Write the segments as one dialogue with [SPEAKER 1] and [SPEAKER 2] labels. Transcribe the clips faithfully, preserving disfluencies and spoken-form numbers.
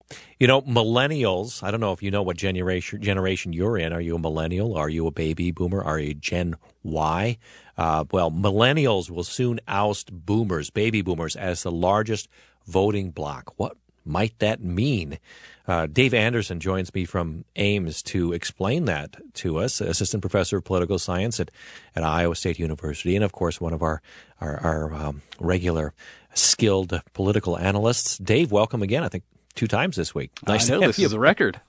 [SPEAKER 1] You know, millennials, I don't know if you know what generation generation you're in. Are you a millennial? Are you a baby boomer? Are you Gen Y? Uh, well, millennials will soon oust boomers, baby boomers, as the largest voting bloc. What might that mean? Uh, Dave Anderson joins me from Ames to explain that to us, assistant professor of political science at, at Iowa State University, and, of course, one of our, our, our um, regular skilled political analysts. Dave, welcome again, I think, two times this week.
[SPEAKER 2] Nice I know, this you. is a record.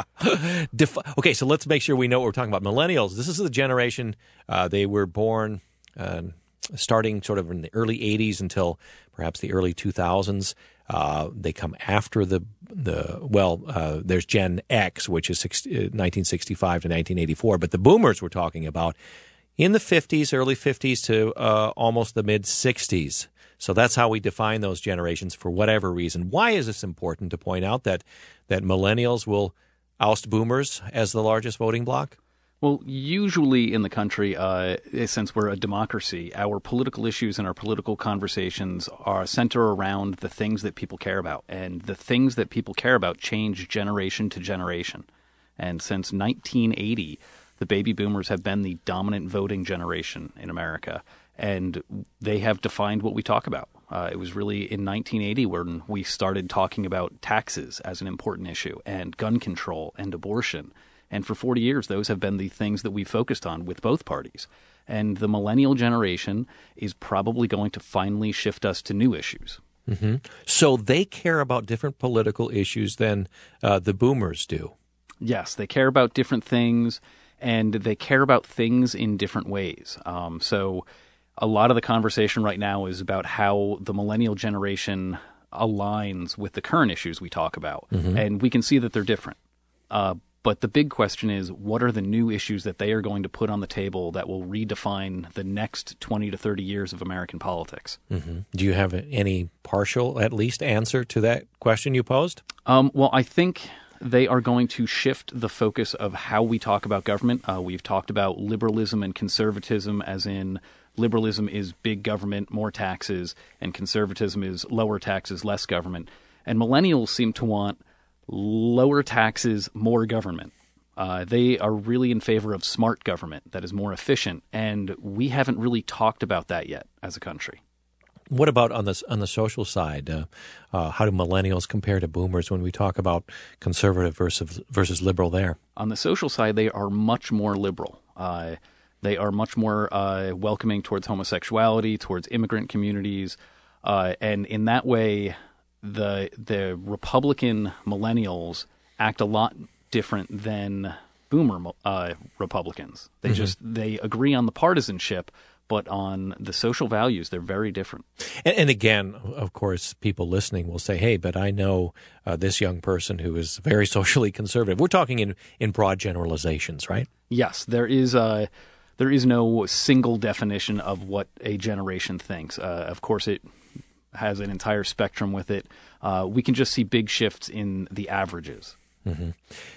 [SPEAKER 1] Def- okay, so let's make sure we know what we're talking about. Millennials, this is the generation, uh, they were born uh, starting sort of in the early eighties until perhaps the early two thousands. Uh, they come after the, the well, uh, there's Gen X, which is sixty, uh, nineteen sixty-five to nineteen eighty-four. But the boomers we're talking about in the fifties, early fifties to uh, almost the mid-sixties. So that's how we define those generations for whatever reason. Why is this important to point out that, that millennials will oust boomers as the largest voting bloc?
[SPEAKER 2] Well, usually in the country, uh, since we're a democracy, our political issues and our political conversations are center around the things that people care about. And the things that people care about change generation to generation. And since nineteen eighty, the baby boomers have been the dominant voting generation in America. And they have defined what we talk about. Uh, it was really in nineteen eighty when we started talking about taxes as an important issue, and gun control and abortion. And for forty years, those have been the things that we focused on with both parties. And the millennial generation is probably going to finally shift us to new issues.
[SPEAKER 1] Mm-hmm. So they care about different political issues than uh, the boomers do.
[SPEAKER 2] Yes, they care about different things, and they care about things in different ways. Um, so a lot of the conversation right now is about how the millennial generation aligns with the current issues we talk about. Mm-hmm. And we can see that they're different. Uh, But the big question is, what are the new issues that they are going to put on the table that will redefine the next twenty to thirty years of American politics?
[SPEAKER 1] Mm-hmm. Do you have any partial, at least, answer to that question you posed?
[SPEAKER 2] Um, well, I think they are going to shift the focus of how we talk about government. Uh, we've talked about liberalism and conservatism, as in liberalism is big government, more taxes, and conservatism is lower taxes, less government. And millennials seem to want lower taxes, more government. Uh, they are really in favor of smart government that is more efficient, and we haven't really talked about that yet as a country.
[SPEAKER 1] What about on the on the social side? Uh, uh, how do millennials compare to boomers when we talk about conservative versus versus liberal there?
[SPEAKER 2] On the social side, they are much more liberal. Uh, they are much more uh, welcoming towards homosexuality, towards immigrant communities, uh, and in that way, the the Republican millennials act a lot different than boomer uh, Republicans. They mm-hmm. just they agree on the partisanship, but on the social values, they're very different.
[SPEAKER 1] And, and again, of course, people listening will say, hey, but I know uh, this young person who is very socially conservative. We're talking in, in broad generalizations, right?
[SPEAKER 2] Yes, there is a, there is no single definition of what a generation thinks. Uh, of course, it has an entire spectrum with it. Uh, we can just see big shifts in the averages.
[SPEAKER 1] Mm-hmm.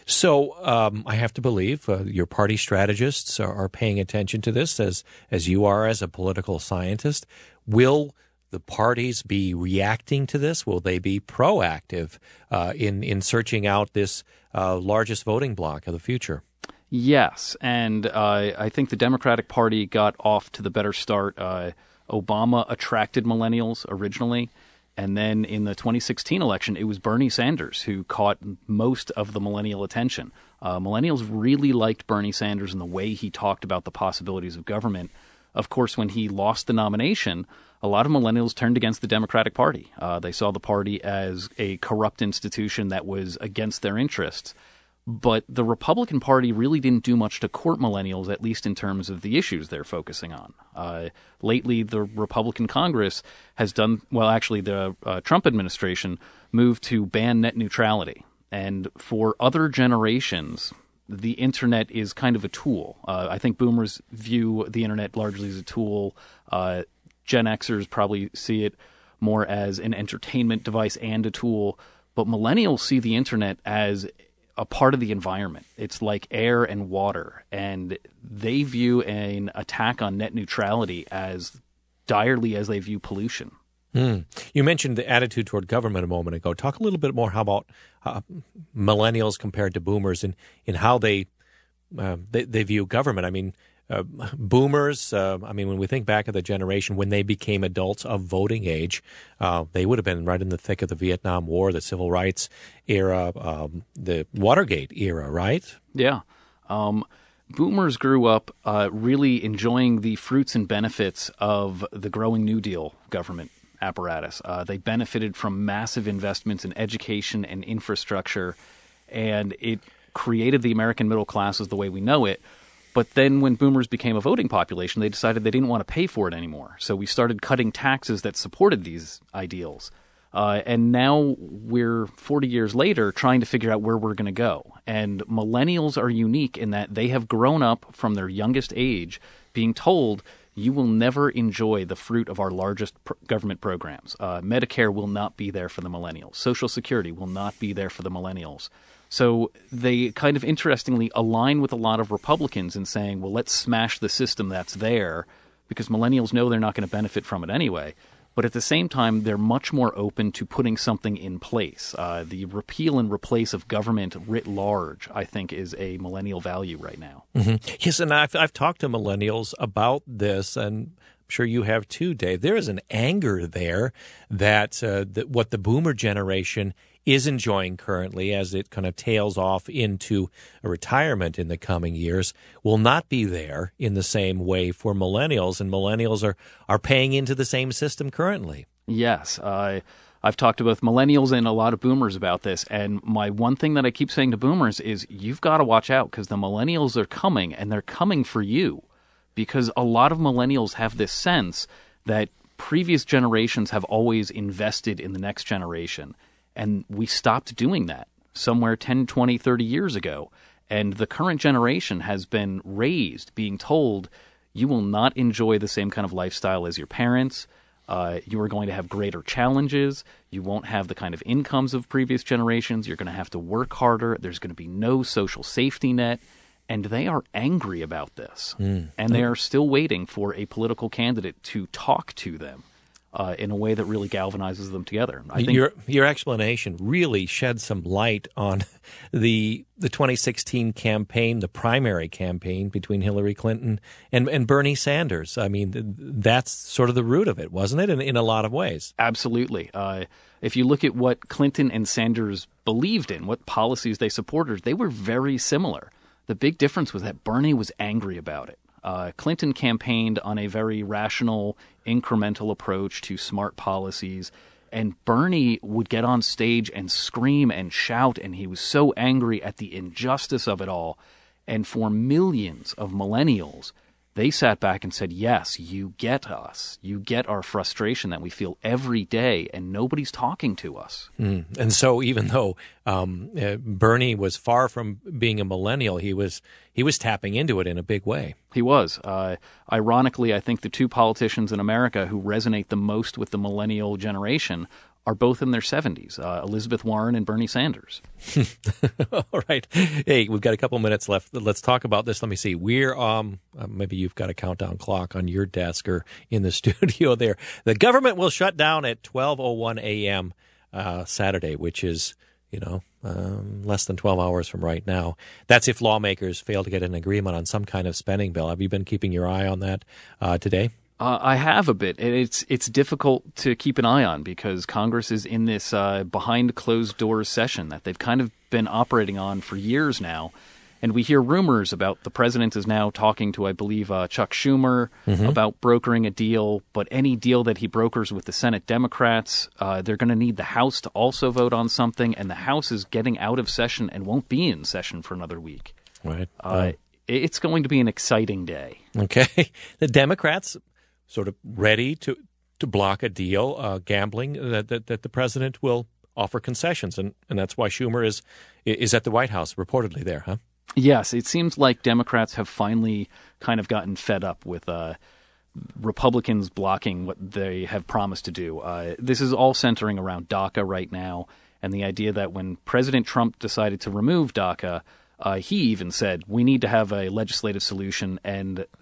[SPEAKER 1] So um, I have to believe uh, your party strategists are, are paying attention to this as as you are as a political scientist. Will the parties be reacting to this? Will they be proactive uh, in, in searching out this uh, largest voting bloc of the future?
[SPEAKER 2] Yes, and uh, I think the Democratic Party got off to the better start. Uh, Obama attracted millennials originally, and then in the twenty sixteen election, it was Bernie Sanders who caught most of the millennial attention. Uh, millennials really liked Bernie Sanders and the way he talked about the possibilities of government. Of course, when he lost the nomination, a lot of millennials turned against the Democratic Party. Uh, they saw the party as a corrupt institution that was against their interests. But the Republican Party really didn't do much to court millennials, at least in terms of the issues they're focusing on. Uh, lately, the Republican Congress has done, well, actually, the uh, Trump administration moved to ban net neutrality. And for other generations, the internet is kind of a tool. Uh, I think boomers view the internet largely as a tool. Uh, Gen Xers probably see it more as an entertainment device and a tool. But millennials see the internet as a part of the environment. It's like air and water, and they view an attack on net neutrality as direly as they view pollution.
[SPEAKER 1] Mm. You mentioned the attitude toward government a moment ago. Talk a little bit more how about uh, millennials compared to boomers and in, in how they, uh, they they view government. I mean, uh, boomers, uh, I mean, when we think back of the generation when they became adults of voting age, uh, they would have been right in the thick of the Vietnam War, the Civil Rights era, um, the Watergate era, right?
[SPEAKER 2] Yeah. Um, boomers grew up uh, really enjoying the fruits and benefits of the growing New Deal government apparatus. Uh, they benefited from massive investments in education and infrastructure, and it created the American middle class as the way we know it. But then when boomers became a voting population, they decided they didn't want to pay for it anymore. So we started cutting taxes that supported these ideals. Uh, and now we're forty years later trying to figure out where we're going to go. And millennials are unique in that they have grown up from their youngest age being told you will never enjoy the fruit of our largest pr- government programs. Uh, Medicare will not be there for the millennials. Social Security will not be there for the millennials. So they kind of interestingly align with a lot of Republicans in saying, well, let's smash the system that's there because millennials know they're not going to benefit from it anyway. But at the same time, they're much more open to putting something in place. Uh, the repeal and replace of government writ large, I think, is a millennial value right now.
[SPEAKER 1] Mm-hmm. Yes, and I've, I've talked to millennials about this, and I'm sure you have too, Dave. There is an anger there that, uh, that what the boomer generation is enjoying currently as it kind of tails off into a retirement in the coming years will not be there in the same way for millennials, and millennials are, are paying into the same system currently.
[SPEAKER 2] Yes. Uh, I've talked to both millennials and a lot of boomers about this, and my one thing that I keep saying to boomers is you've got to watch out because the millennials are coming, and they're coming for you because a lot of millennials have this sense that previous generations have always invested in the next generation. And we stopped doing that somewhere ten, twenty, thirty years ago. And the current generation has been raised being told you will not enjoy the same kind of lifestyle as your parents. Uh, you are going to have greater challenges. You won't have the kind of incomes of previous generations. You're going to have to work harder. There's going to be no social safety net. And they are angry about this. Mm. And they are still waiting for a political candidate to talk to them. Uh, in a way that really galvanizes them together. I think
[SPEAKER 1] your your explanation really shed some light on the the twenty sixteen campaign, the primary campaign between Hillary Clinton and, and Bernie Sanders. I mean, that's sort of the root of it, wasn't it, in, in a lot of ways?
[SPEAKER 2] Absolutely. Uh, if you look at what Clinton and Sanders believed in, what policies they supported, they were very similar. The big difference was that Bernie was angry about it. Uh, Clinton campaigned on a very rational, incremental approach to smart policies, and Bernie would get on stage and scream and shout, and he was so angry at the injustice of it all. And for millions of millennials, they sat back and said, yes, you get us. You get our frustration that we feel every day, and nobody's talking to us.
[SPEAKER 1] Mm. And so even though um, uh, Bernie was far from being a millennial, he was he was tapping into it in a big way.
[SPEAKER 2] He was. Uh, ironically, I think the two politicians in America who resonate the most with the millennial generation are both in their seventies, uh, Elizabeth Warren and Bernie Sanders.
[SPEAKER 1] All right. Hey, we've got a couple minutes left. Let's talk about this. Let me see. We're, um, uh, maybe you've got a countdown clock on your desk or in the studio there. The government will shut down at twelve oh one a.m. Uh, Saturday, which is, you know, um, less than twelve hours from right now. That's if lawmakers fail to get an agreement on some kind of spending bill. Have you been keeping your eye on that uh, today?
[SPEAKER 2] Uh, I have a bit. It's it's difficult to keep an eye on because Congress is in this uh, behind closed doors session that they've kind of been operating on for years now. And we hear rumors about the president is now talking to, I believe, uh, Chuck Schumer mm-hmm. about brokering a deal. But any deal that he brokers with the Senate Democrats, uh, they're going to need the House to also vote on something. And the House is getting out of session and won't be in session for another week.
[SPEAKER 1] Right.
[SPEAKER 2] Uh, um, it's going to be an exciting day.
[SPEAKER 1] Okay. The Democrats sort of ready to, to block a deal, uh, gambling, that, that that the president will offer concessions. And, and that's why Schumer is is at the White House, reportedly there, huh?
[SPEAKER 2] Yes, it seems like Democrats have finally kind of gotten fed up with uh, Republicans blocking what they have promised to do. Uh, this is all centering around DACA right now, and the idea that when President Trump decided to remove DACA, uh, he even said, we need to have a legislative solution, and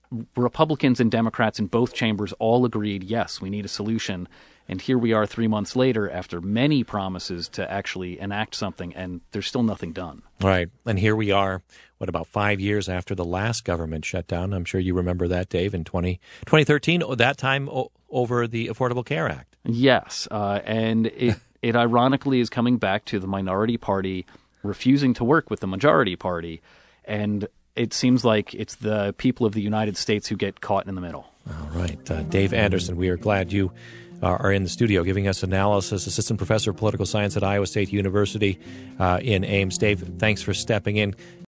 [SPEAKER 2] Republicans and Democrats in both chambers all agreed, yes, we need a solution. And here we are three months later after many promises to actually enact something, and there's still nothing done.
[SPEAKER 1] Right. And here we are, what, about five years after the last government shutdown. I'm sure you remember that, Dave, in twenty, twenty thirteen, that time o- over the Affordable Care Act.
[SPEAKER 2] Yes. Uh, and it, it ironically is coming back to the minority party refusing to work with the majority party. And it seems like it's the people of the United States who get caught in the middle.
[SPEAKER 1] All right. Uh, Dave Anderson, we are glad you are in the studio giving us analysis, assistant professor of political science at Iowa State University uh, in Ames. Dave, thanks for stepping in.